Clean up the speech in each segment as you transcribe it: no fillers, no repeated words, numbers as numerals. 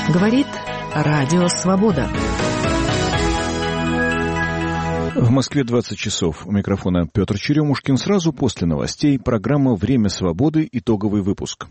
Говорит Радио Свобода. В Москве 20 часов. У микрофона Петр Черемушкин. Сразу после новостей программа «Время свободы». Итоговый выпуск.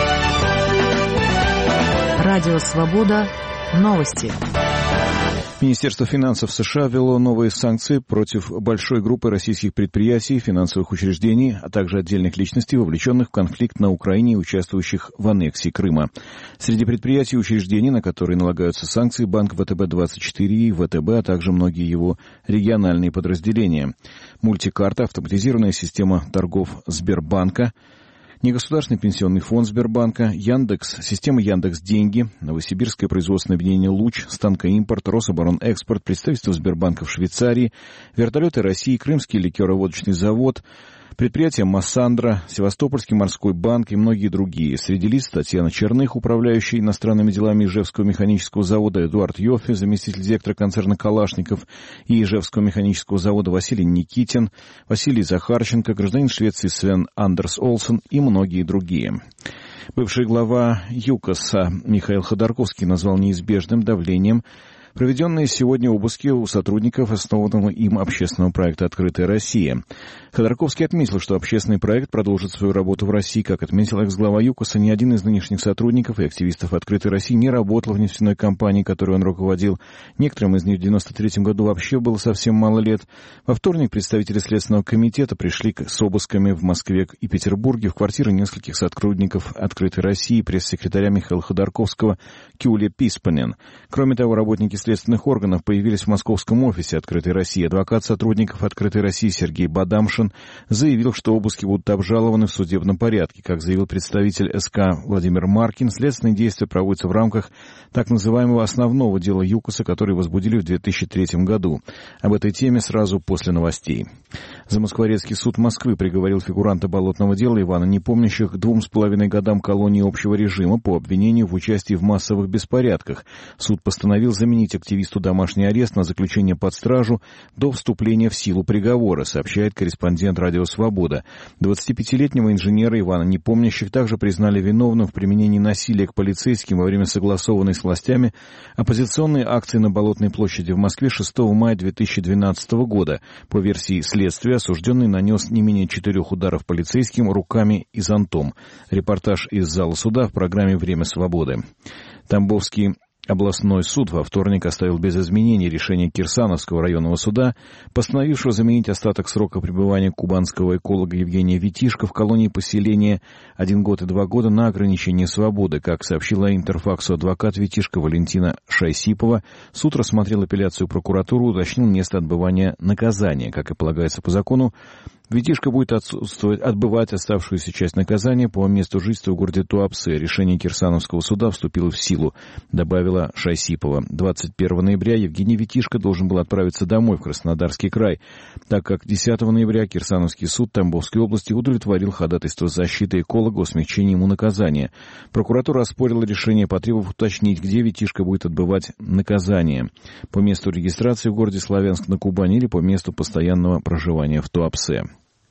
Радио Свобода. Новости. Министерство финансов США ввело новые санкции против большой группы российских предприятий, финансовых учреждений, а также отдельных личностей, вовлеченных в конфликт на Украине и участвующих в аннексии Крыма. Среди предприятий и учреждений, на которые налагаются санкции, банк ВТБ-24 и ВТБ, а также многие его региональные подразделения. Мультикарта, автоматизированная система торгов Сбербанка, Негосударственный пенсионный фонд Сбербанка, Яндекс, система Яндекс.Деньги, Новосибирское производственное объединение «Луч», Станкоимпорт, Рособоронэкспорт, представительство Сбербанка в Швейцарии, Вертолеты России, Крымский ликероводочный завод, предприятия Массандра, Севастопольский морской банк и многие другие. Среди лиц Татьяна Черных, управляющая иностранными делами Ижевского механического завода, Эдуард Йоффе, заместитель директора концерна «Калашников» и Ижевского механического завода, Василий Никитин, Василий Захарченко, гражданин Швеции Свен Андерс Олсен и многие другие. Бывший глава ЮКОСа Михаил Ходорковский назвал неизбежным давлением проведенные сегодня обыски у сотрудников основанного им общественного проекта «Открытая Россия». Ходорковский отметил, что общественный проект продолжит свою работу в России. Как отметил экс-глава ЮКОСа, ни один из нынешних сотрудников и активистов «Открытой России» не работал в нефтяной компании, которой он руководил. Некоторым из них в 1993 году вообще было совсем мало лет. Во вторник представители Следственного комитета пришли с обысками в Москве и Петербурге в квартиры нескольких сотрудников «Открытой России», пресс-секретаря Михаила Ходорковского Кюля Писпанен. Кроме того, работники следственных органов появились в московском офисе «Открытой России». Адвокат сотрудников «Открытой России» Сергей Бадамшин заявил, что обыски будут обжалованы в судебном порядке. Как заявил представитель СК Владимир Маркин, следственные действия проводятся в рамках так называемого основного дела ЮКОСа, который возбудили в 2003 году. Об этой теме сразу после новостей. Замоскворецкий суд Москвы приговорил фигуранта болотного дела Ивана Непомнящих к 2,5 годам колонии общего режима по обвинению в участии в массовых беспорядках. Суд постановил заменить активисту домашний арест на заключение под стражу до вступления в силу приговора, сообщает корреспондент «Радио Свобода». 25-летнего инженера Ивана Непомнящих также признали виновным в применении насилия к полицейским во время согласованной с властями оппозиционной акции на Болотной площади в Москве 6 мая 2012 года. По версии следствия, осужденный нанес не менее 4 ударов полицейским руками и зонтом. Репортаж из зала суда в программе «Время свободы». Тамбовский областной суд во вторник оставил без изменений решение Кирсановского районного суда, постановившего заменить остаток срока пребывания кубанского эколога Евгения Витишко в колонии поселения 1 год и 2 года на ограничение свободы. Как сообщила Интерфаксу адвокат Витишко Валентина Шайсипова, суд рассмотрел апелляцию прокуратуры, уточнил место отбывания наказания. Как и полагается по закону, Витишко будет отбывать оставшуюся часть наказания по месту жительства в городе Туапсе. Решение Кирсановского суда вступило в силу, добавила Шайсипова. 21 ноября Евгений Витишко должен был отправиться домой в Краснодарский край, так как 10 ноября Кирсановский суд Тамбовской области удовлетворил ходатайство защиты эколога о смягчении ему наказания. Прокуратура оспорила решение, потребовав уточнить, где Витишко будет отбывать наказание: по месту регистрации в городе Славянск на Кубани или по месту постоянного проживания в Туапсе.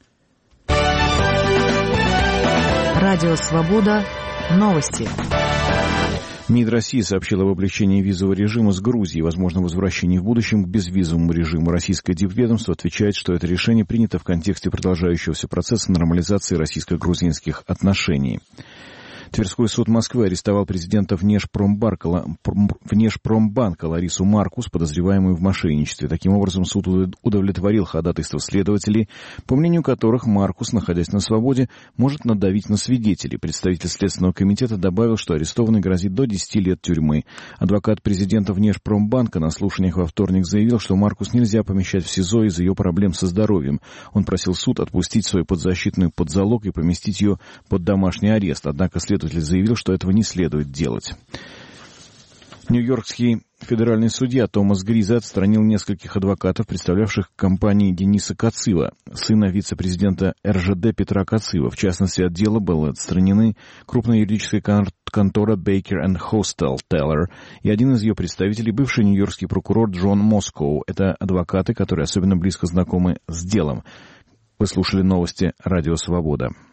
Радио Свобода. Новости. МИД России сообщил об облегчении визового режима с Грузией и возможном возвращении в будущем к безвизовому режиму. Российское дипведомство отвечает, что это решение принято в контексте продолжающегося процесса нормализации российско-грузинских отношений. Тверской суд Москвы арестовал президента Внешпромбанка Ларису Маркус, подозреваемую в мошенничестве. Таким образом, суд удовлетворил ходатайство следователей, по мнению которых Маркус, находясь на свободе, может надавить на свидетелей. Представитель Следственного комитета добавил, что арестованный грозит до 10 лет тюрьмы. Адвокат президента Внешпромбанка на слушаниях во вторник заявил, что Маркус нельзя помещать в СИЗО из-за ее проблем со здоровьем. Он просил суд отпустить свою подзащитную под залог и поместить ее под домашний арест. Однако следователь заявил, что этого не следует делать. Нью-Йоркский федеральный судья Томас Гриза отстранил нескольких адвокатов, представлявших компании Дениса Кацива, сына вице-президента РЖД Петра Кацива. В частности, от дела была отстранены крупная юридическая контора Baker & Hosteller и один из ее представителей, бывший нью-йоркский прокурор Джон Москоу. Это адвокаты, которые особенно близко знакомы с делом. Вы слушали новости «Радио Свобода».